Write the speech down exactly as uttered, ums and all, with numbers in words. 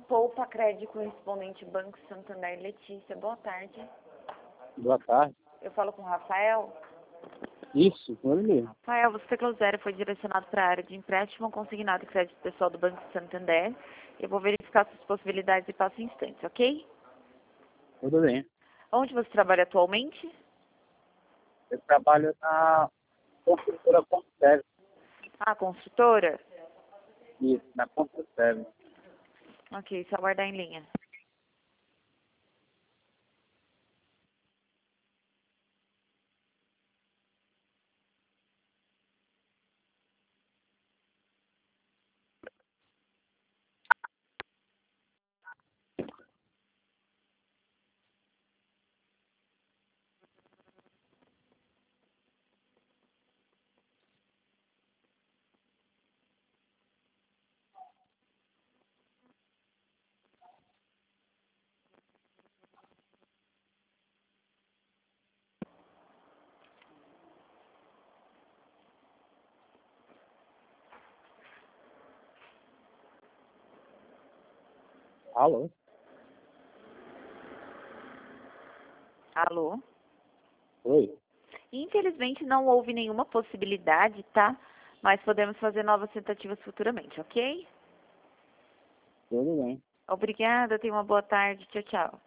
Poupa Crédito Correspondente Banco Santander. Letícia, boa tarde. Boa tarde. Eu falo com o Rafael. Isso, com ele mesmo. Rafael, você pelo zero foi direcionado para a área de empréstimo consignado e crédito pessoal do Banco Santander. Eu vou verificar suas possibilidades e passo em instantes, ok? Tudo bem. Onde você trabalha atualmente? Eu trabalho na construtora Conserve. Ah, construtora? Isso, na Conserve. Ok, só aguardar em linha. Alô? Alô? Oi. Infelizmente não houve nenhuma possibilidade, tá? Mas podemos fazer novas tentativas futuramente, ok? Tudo bem. Obrigada, tenha uma boa tarde. Tchau, tchau.